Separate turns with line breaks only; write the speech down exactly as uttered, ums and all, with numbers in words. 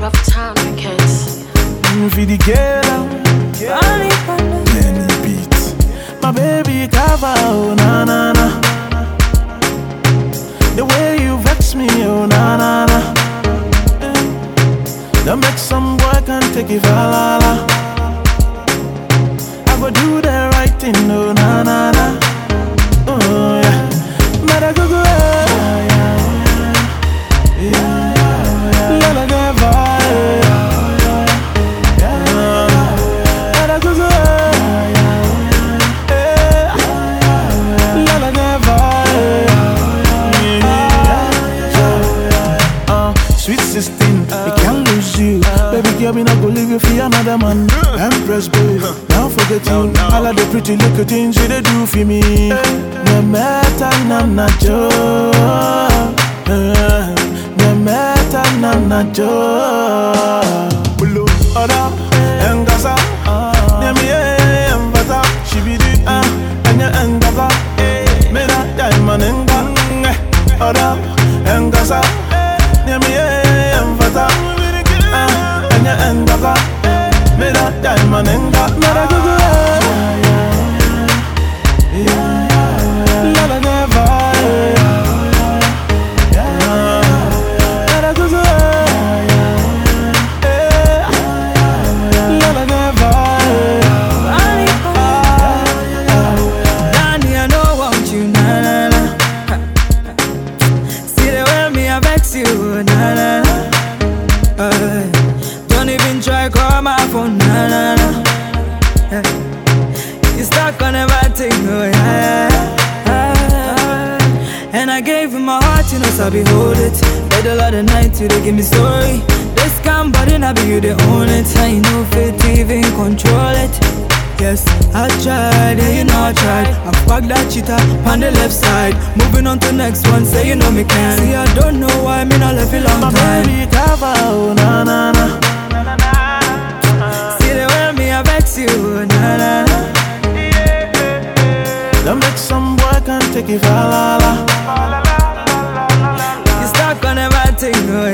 rough time because
for the girl, many beats. My baby cover, oh na na na. The way you vex me, oh na na na. That make some boy can take it for la la. I go do the right thing, oh na na na. Oh yeah, better go go yeah, yeah, yeah, yeah. Let her get vibe. Sweet sixteen, it can't lose you. Baby girl, we not go leave you for another man. Empress, babe, now forget you. All of the pretty little things you they do for me. No matter none of you. No matter none of you. Bulu, oda, engasa, nyami eh, embata, shibidi ah, enya engasa, me da diamond enga, oda, engasa. Nyami eh, emfata ah, enya engaga me da diamond enga me da gugu la la neva me da gugu la la neva.
Danny, I know want you, na na na. See the way me I vex you. Nah, nah, nah. Uh, don't even try call my phone. Nah, nah, nah. Uh, you stuck on everything, oh yeah. Uh, and I gave you my heart, you know, so I behold it. Middle of the night, you they give me story. This calm body, now be you they own it. I ain't no fit to even control it. Yes, I tried, yeah, you know I tried. I fucked that cheetah on the left side. Moving on to the next one, say you know me can. See, I don't know why me not left a long
My
time.
baby cover, oh na na na.
See the way me I vex you, na na na.
That make some boy can take it for la la.
You stuck on everything, oh